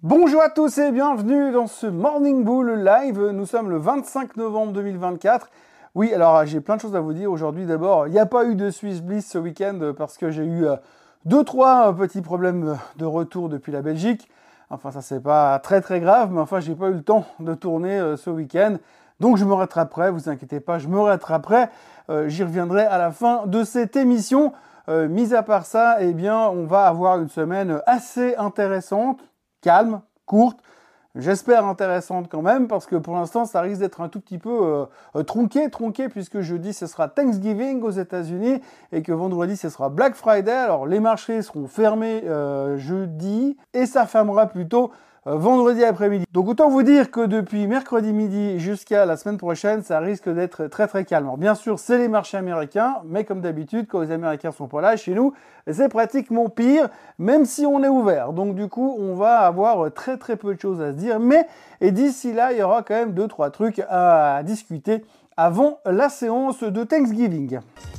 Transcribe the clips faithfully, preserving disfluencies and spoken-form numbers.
Bonjour à tous et bienvenue dans ce Morning Bull Live. Nous sommes le vingt-cinq novembre deux mille vingt-quatre. Oui, alors j'ai plein de choses à vous dire aujourd'hui. D'abord, il n'y a pas eu de Swiss Bliss ce week-end parce que j'ai eu deux, trois petits problèmes de retour depuis la Belgique. Enfin, ça c'est pas très très grave, mais enfin, j'ai pas eu le temps de tourner ce week-end. Donc je me rattraperai, vous inquiétez pas, je me rattraperai. Euh, j'y reviendrai à la fin de cette émission. Euh, mis à part ça, eh bien, on va avoir une semaine assez intéressante. Calme, courte, j'espère intéressante quand même, parce que pour l'instant, ça risque d'être un tout petit peu euh, tronqué, tronqué, puisque jeudi, ce sera Thanksgiving aux États-Unis et que vendredi, ce sera Black Friday. Alors, les marchés seront fermés euh, jeudi et ça fermera plutôt euh, vendredi après-midi. Donc, autant vous dire que depuis mercredi midi jusqu'à la semaine prochaine, ça risque d'être très très calme. Alors, bien sûr, c'est les marchés américains, mais comme d'habitude, quand les Américains sont pas là, chez nous, c'est pratiquement pire, même si on est ouvert. Donc du coup, on va avoir très très peu de choses à se dire. Mais et d'ici là, il y aura quand même deux trois trucs à discuter avant la séance de Thanksgiving.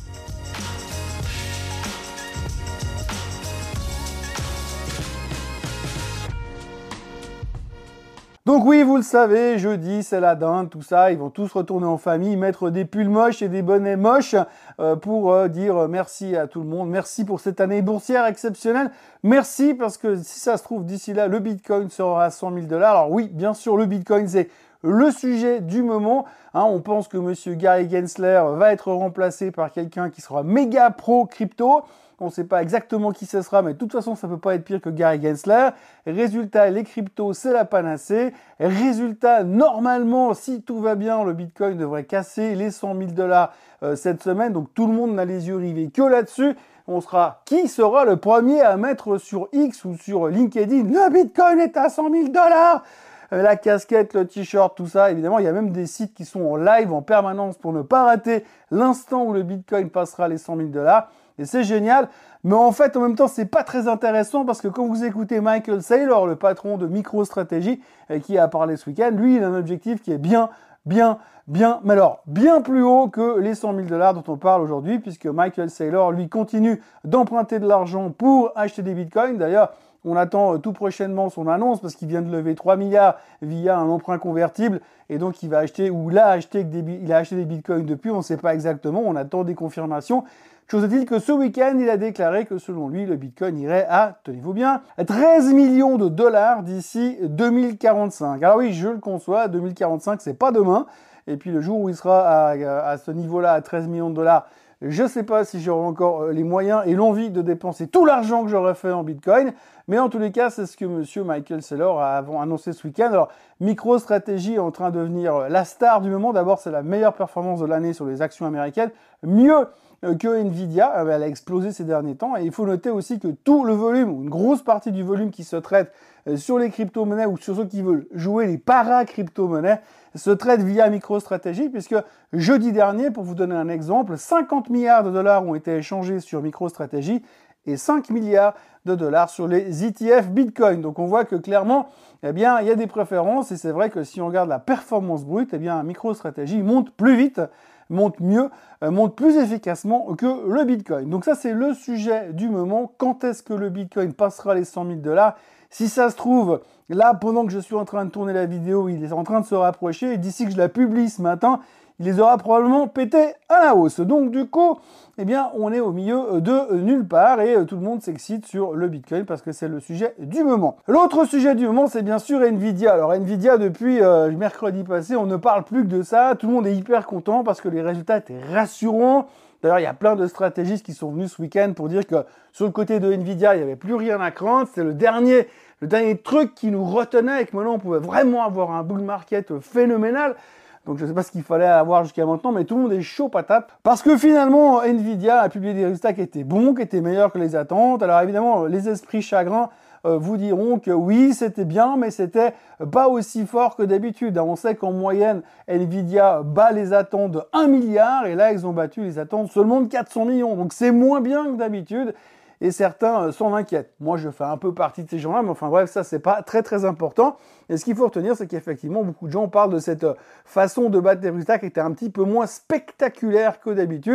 Donc oui, vous le savez, jeudi, c'est la dinde, tout ça, ils vont tous retourner en famille, mettre des pulls moches et des bonnets moches euh, pour euh, dire merci à tout le monde, merci pour cette année boursière exceptionnelle, merci parce que si ça se trouve d'ici là, le Bitcoin sera à cent mille dollars. Alors oui, bien sûr, le Bitcoin, c'est le sujet du moment. Hein, on pense que monsieur Gary Gensler va être remplacé par quelqu'un qui sera méga pro crypto. On ne sait pas exactement qui ce sera, mais de toute façon, ça ne peut pas être pire que Gary Gensler. Résultat, les cryptos, c'est la panacée. Résultat, normalement, si tout va bien, le Bitcoin devrait casser les cent mille dollars euh, cette semaine. Donc tout le monde n'a les yeux rivés que là-dessus. On sera, qui sera le premier à mettre sur X ou sur LinkedIn, le Bitcoin est à cent mille dollars. La casquette, le t-shirt, tout ça. Évidemment, il y a même des sites qui sont en live en permanence pour ne pas rater l'instant où le Bitcoin passera les cent mille dollars. Et c'est génial. Mais en fait, en même temps, c'est pas très intéressant parce que quand vous écoutez Michael Saylor, le patron de MicroStrategy, qui a parlé ce week-end, lui, il a un objectif qui est bien, bien, bien, mais alors, bien plus haut que les cent mille dollars dont on parle aujourd'hui, puisque Michael Saylor, lui, continue d'emprunter de l'argent pour acheter des bitcoins. D'ailleurs, on attend tout prochainement son annonce parce qu'il vient de lever trois milliards via un emprunt convertible et donc il va acheter ou il a acheté des, il a acheté des bitcoins depuis, on ne sait pas exactement, on attend des confirmations. Chose est-il que ce week-end, il a déclaré que selon lui, le bitcoin irait à, tenez-vous bien, treize millions de dollars d'ici deux mille quarante-cinq. Alors oui, je le conçois, deux mille quarante-cinq, c'est pas demain. Et puis le jour où il sera à, à ce niveau-là, à treize millions de dollars, je ne sais pas si j'aurai encore les moyens et l'envie de dépenser tout l'argent que j'aurais fait en Bitcoin. Mais en tous les cas, c'est ce que monsieur Michael Saylor a annoncé ce week-end. Alors, MicroStrategy est en train de devenir la star du moment. D'abord, c'est la meilleure performance de l'année sur les actions américaines. Mieux que Nvidia, elle a explosé ces derniers temps. Et il faut noter aussi que tout le volume, ou une grosse partie du volume qui se traite sur les crypto-monnaies ou sur ceux qui veulent jouer les para-crypto-monnaies, se traite via MicroStrategy, puisque jeudi dernier, pour vous donner un exemple, cinquante milliards de dollars ont été échangés sur MicroStrategy et cinq milliards de dollars sur les E T F Bitcoin. Donc on voit que clairement, eh bien, il y a des préférences et c'est vrai que si on regarde la performance brute, eh bien, MicroStrategy monte plus vite, monte mieux, euh, monte plus efficacement que le Bitcoin. Donc ça, c'est le sujet du moment. Quand est-ce que le Bitcoin passera les cent mille dollars? Si ça se trouve, là, pendant que je suis en train de tourner la vidéo, il est en train de se rapprocher. Et d'ici que je la publie ce matin, il les aura probablement pétés à la hausse. Donc du coup, eh bien, on est au milieu de nulle part et tout le monde s'excite sur le Bitcoin parce que c'est le sujet du moment. L'autre sujet du moment, c'est bien sûr Nvidia. Alors Nvidia, depuis euh, mercredi passé, on ne parle plus que de ça. Tout le monde est hyper content parce que les résultats étaient rassurants. D'ailleurs, il y a plein de stratégistes qui sont venus ce week-end pour dire que sur le côté de Nvidia, il n'y avait plus rien à craindre. C'était le dernier, le dernier truc qui nous retenait et que maintenant on pouvait vraiment avoir un bull market phénoménal. Donc je ne sais pas ce qu'il fallait avoir jusqu'à maintenant, mais tout le monde est chaud patate. Parce que finalement, Nvidia a publié des résultats qui étaient bons, qui étaient meilleurs que les attentes. Alors évidemment, les esprits chagrins euh, vous diront que oui, c'était bien, mais c'était pas aussi fort que d'habitude. On sait qu'en moyenne, Nvidia bat les attentes de un milliard, et là, ils ont battu les attentes seulement de quatre cents millions. Donc c'est moins bien que d'habitude. Et certains s'en inquiètent. Moi, je fais un peu partie de ces gens-là, mais enfin bref, ça, c'est pas très très important. Et ce qu'il faut retenir, c'est qu'effectivement, beaucoup de gens parlent de cette façon de battre des résultats qui était un petit peu moins spectaculaire que d'habitude.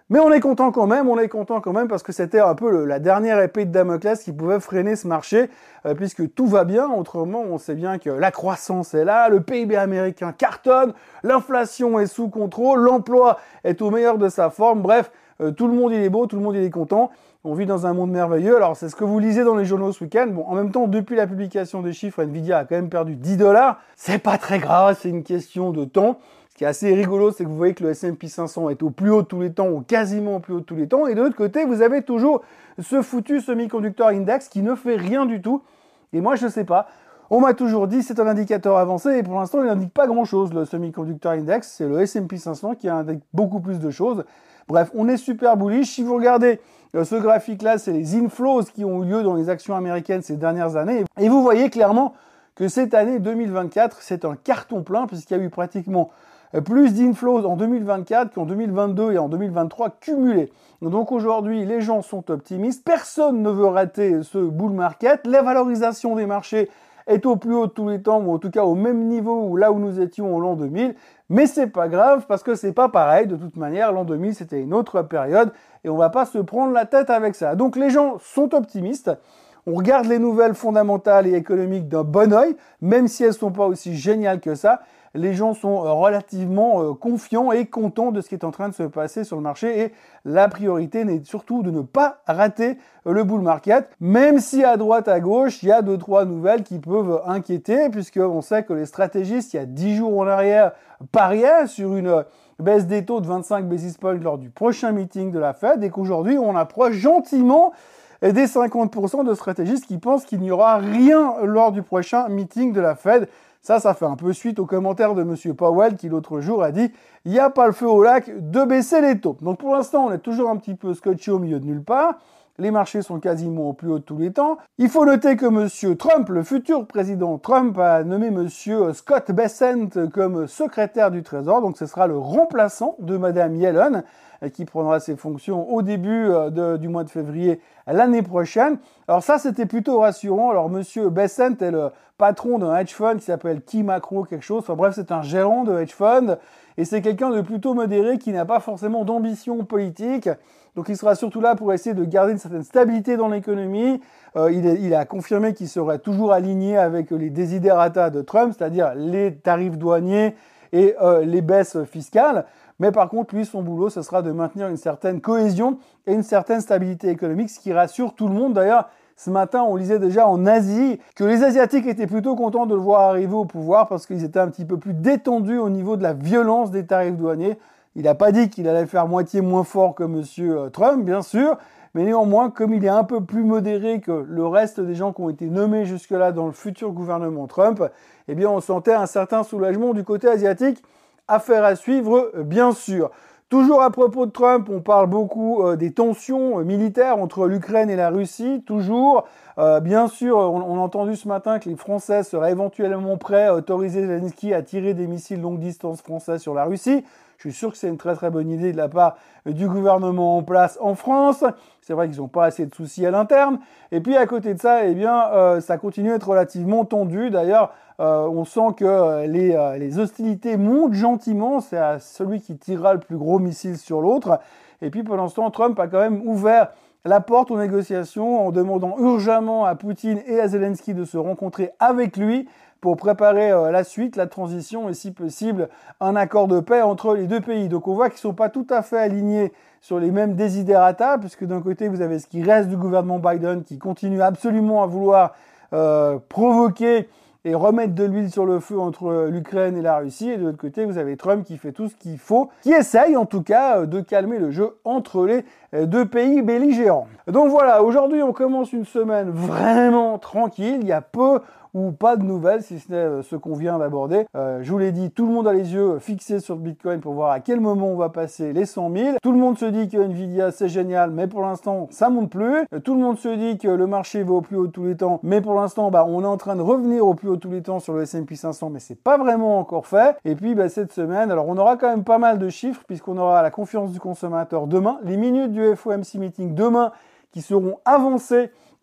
Mais on est content quand même, on est content quand même parce que c'était un peu le, la dernière épée de Damoclès qui pouvait freiner ce marché, euh, puisque tout va bien. Autrement, on sait bien que la croissance est là, le P I B américain cartonne, l'inflation est sous contrôle, l'emploi est au meilleur de sa forme. Bref, euh, tout le monde il est beau, tout le monde il est content. On vit dans un monde merveilleux. Alors, c'est ce que vous lisez dans les journaux ce week-end. Bon, en même temps, depuis la publication des chiffres, Nvidia a quand même perdu dix dollars. C'est pas très grave, c'est une question de temps. Ce qui est assez rigolo, c'est que vous voyez que le S and P cinq cents est au plus haut de tous les temps, ou quasiment au plus haut de tous les temps. Et de l'autre côté, vous avez toujours ce foutu semi-conducteur index qui ne fait rien du tout. Et moi, je ne sais pas. On m'a toujours dit c'est un indicateur avancé et pour l'instant, il n'indique pas grand-chose, le semi-conducteur index. C'est le S and P cinq cents qui indique beaucoup plus de choses. Bref, on est super bullish. Si vous regardez ce graphique-là, c'est les inflows qui ont eu lieu dans les actions américaines ces dernières années. Et vous voyez clairement que cette année deux mille vingt-quatre, c'est un carton plein puisqu'il y a eu pratiquement plus d'inflows en deux mille vingt-quatre qu'en deux mille vingt-deux et en deux mille vingt-trois cumulés. Donc aujourd'hui, les gens sont optimistes, personne ne veut rater ce bull market, la valorisation des marchés est au plus haut de tous les temps, ou en tout cas au même niveau où là où nous étions au l'an deux mille, mais c'est pas grave parce que c'est pas pareil, de toute manière, l'an deux mille c'était une autre période et on va pas se prendre la tête avec ça. Donc les gens sont optimistes. On regarde les nouvelles fondamentales et économiques d'un bon œil, même si elles sont pas aussi géniales que ça. Les gens sont relativement euh, confiants et contents de ce qui est en train de se passer sur le marché et la priorité n'est surtout de ne pas rater le bull market, même si à droite, à gauche, il y a deux, trois nouvelles qui peuvent inquiéter puisqu'on sait que les stratégistes, il y a dix jours en arrière, pariaient sur une baisse des taux de vingt-cinq basis points lors du prochain meeting de la Fed et qu'aujourd'hui, on approche gentiment des cinquante pour cent de stratégistes qui pensent qu'il n'y aura rien lors du prochain meeting de la Fed. Ça, ça fait un peu suite aux commentaires de M. Powell qui l'autre jour a dit « il n'y a pas le feu au lac de baisser les taux ». Donc pour l'instant, on est toujours un petit peu scotché au milieu de nulle part. Les marchés sont quasiment au plus haut de tous les temps. Il faut noter que M. Trump, le futur président Trump, a nommé M. Scott Bessent comme secrétaire du Trésor. Donc ce sera le remplaçant de Mme Yellen qui prendra ses fonctions au début de, du mois de février l'année prochaine. Alors ça, c'était plutôt rassurant. Alors M. Bessent est le patron d'un hedge fund qui s'appelle Key Macro quelque chose. Enfin bref, c'est un gérant de hedge fund et c'est quelqu'un de plutôt modéré qui n'a pas forcément d'ambition politique. Donc il sera surtout là pour essayer de garder une certaine stabilité dans l'économie. Euh, il, est, il a confirmé qu'il serait toujours aligné avec les desiderata de Trump, c'est-à-dire les tarifs douaniers et euh, les baisses fiscales. Mais par contre, lui, son boulot, ce sera de maintenir une certaine cohésion et une certaine stabilité économique, ce qui rassure tout le monde. D'ailleurs, ce matin, on lisait déjà en Asie que les Asiatiques étaient plutôt contents de le voir arriver au pouvoir parce qu'ils étaient un petit peu plus détendus au niveau de la violence des tarifs douaniers. Il n'a pas dit qu'il allait faire moitié moins fort que M. Trump, bien sûr, mais néanmoins, comme il est un peu plus modéré que le reste des gens qui ont été nommés jusque-là dans le futur gouvernement Trump, eh bien, on sentait un certain soulagement du côté asiatique. Affaire à suivre, bien sûr. Toujours à propos de Trump, on parle beaucoup euh, des tensions euh, militaires entre l'Ukraine et la Russie, toujours. Euh, bien sûr, on, on a entendu ce matin que les Français seraient éventuellement prêts à autoriser Zelensky à tirer des missiles longue distance français sur la Russie. Je suis sûr que c'est une très très bonne idée de la part du gouvernement en place en France. C'est vrai qu'ils n'ont pas assez de soucis à l'interne. Et puis à côté de ça, eh bien, euh, ça continue à être relativement tendu. D'ailleurs, euh, on sent que euh, les, euh, les hostilités montent gentiment. C'est à celui qui tirera le plus gros missile sur l'autre. Et puis pour l'instant, Trump a quand même ouvert la porte aux négociations en demandant urgemment à Poutine et à Zelensky de se rencontrer avec lui pour préparer euh, la suite, la transition et si possible un accord de paix entre les deux pays. Donc on voit qu'ils ne sont pas tout à fait alignés sur les mêmes desiderata, puisque d'un côté vous avez ce qui reste du gouvernement Biden qui continue absolument à vouloir euh, provoquer et remettre de l'huile sur le feu entre l'Ukraine et la Russie, et de l'autre côté vous avez Trump qui fait tout ce qu'il faut, qui essaye en tout cas de calmer le jeu entre les deux pays belligérants. Donc voilà, aujourd'hui on commence une semaine vraiment tranquille, il y a peu ou pas de nouvelles, si ce n'est ce qu'on vient d'aborder. Euh, je vous l'ai dit, tout le monde a les yeux fixés sur le Bitcoin pour voir à quel moment on va passer les cent mille. Tout le monde se dit que Nvidia c'est génial, mais pour l'instant ça monte plus. Euh, tout le monde se dit que le marché va au plus haut de tous les temps, mais pour l'instant bah, on est en train de revenir au plus haut de tous les temps sur le S and P cinq cents, mais c'est pas vraiment encore fait. Et puis bah, cette semaine, alors on aura quand même pas mal de chiffres puisqu'on aura la confiance du consommateur demain, les minutes du F O M C meeting demain qui seront avancées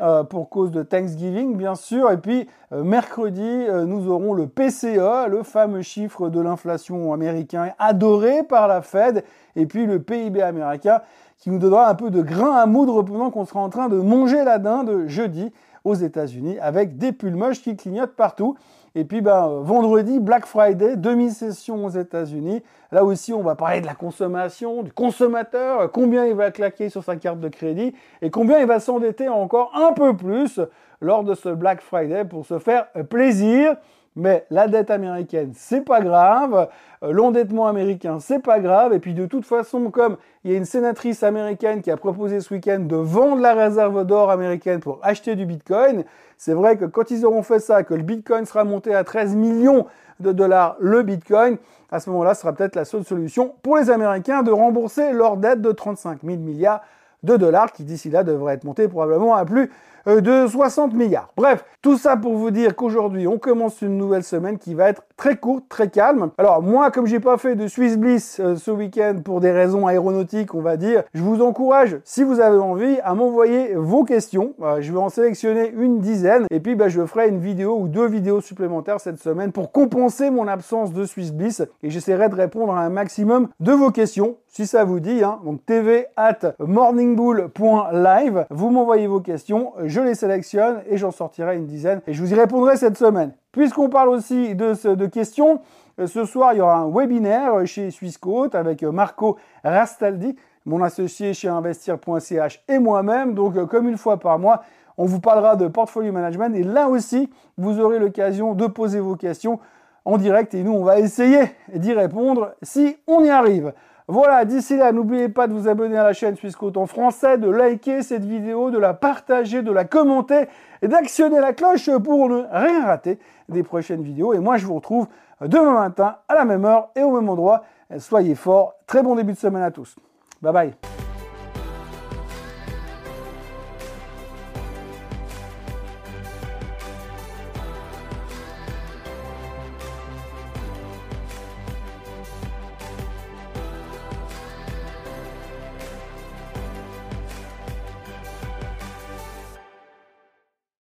euh, pour cause de Thanksgiving, bien sûr. Et puis, euh, mercredi, euh, nous aurons le P C E, le fameux chiffre de l'inflation américain adoré par la Fed. Et puis, le P I B américain qui nous donnera un peu de grain à moudre pendant qu'on sera en train de manger la dinde jeudi aux États-Unis avec des pulls moches qui clignotent partout. Et puis ben, euh, vendredi, Black Friday, demi-session aux États-Unis. Là aussi, on va parler de la consommation, du consommateur, euh, combien il va claquer sur sa carte de crédit et combien il va s'endetter encore un peu plus lors de ce Black Friday pour se faire euh, plaisir. Mais la dette américaine, c'est pas grave. Euh, l'endettement américain, c'est pas grave. Et puis de toute façon, comme il y a une sénatrice américaine qui a proposé ce week-end de vendre la réserve d'or américaine pour acheter du Bitcoin, c'est vrai que quand ils auront fait ça, que le Bitcoin sera monté à treize millions de dollars le Bitcoin, à ce moment-là, ce sera peut-être la seule solution pour les Américains de rembourser leur dette de trente-cinq mille milliards de dollars qui d'ici là devrait être montée probablement à plus de soixante milliards. Bref, tout ça pour vous dire qu'aujourd'hui, on commence une nouvelle semaine qui va être très courte, très calme. Alors moi, comme j'ai pas fait de Swiss Bliss euh, ce week-end pour des raisons aéronautiques, on va dire, je vous encourage, si vous avez envie, à m'envoyer vos questions. Euh, je vais en sélectionner une dizaine et puis bah, je ferai une vidéo ou deux vidéos supplémentaires cette semaine pour compenser mon absence de Swiss Bliss et j'essaierai de répondre à un maximum de vos questions, si ça vous dit. Hein. Donc tv at morningbull point live, vous m'envoyez vos questions, je les sélectionne et j'en sortirai une dizaine et je vous y répondrai cette semaine. Puisqu'on parle aussi de, de questions, ce soir il y aura un webinaire chez Swissquote avec Marco Rastaldi, mon associé chez investir point c h et moi-même. Donc comme une fois par mois, on vous parlera de portfolio management et là aussi vous aurez l'occasion de poser vos questions en direct et nous on va essayer d'y répondre si on y arrive. Voilà, d'ici là, n'oubliez pas de vous abonner à la chaîne Swissquote en français, de liker cette vidéo, de la partager, de la commenter et d'actionner la cloche pour ne rien rater des prochaines vidéos. Et moi, je vous retrouve demain matin à la même heure et au même endroit. Soyez forts, très bon début de semaine à tous. Bye bye.